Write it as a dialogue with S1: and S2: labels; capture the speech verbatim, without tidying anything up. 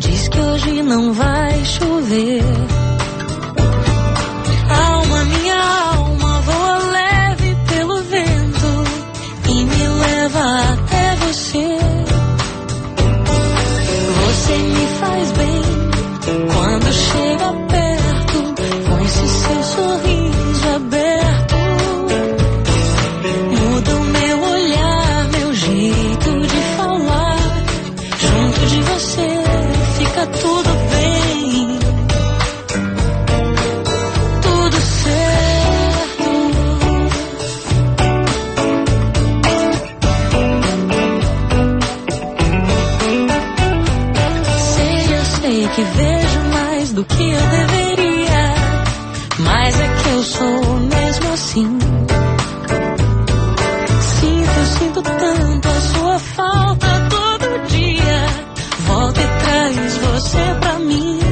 S1: Diz que hoje não vai chover. Alma, minha alma, voa leve pelo vento e me leva até você. Você me faz bem quando chega perto, com esse seu sorriso aberto. Muda o meu olhar, meu jeito de falar. Junto de você fica tudo bem, tudo certo. Sei, eu sei que vejo mais do que eu deveria, mas é que eu sou mesmo assim. Sinto, eu sinto tanto a sua falta todo dia. Volta e traz você pra mim.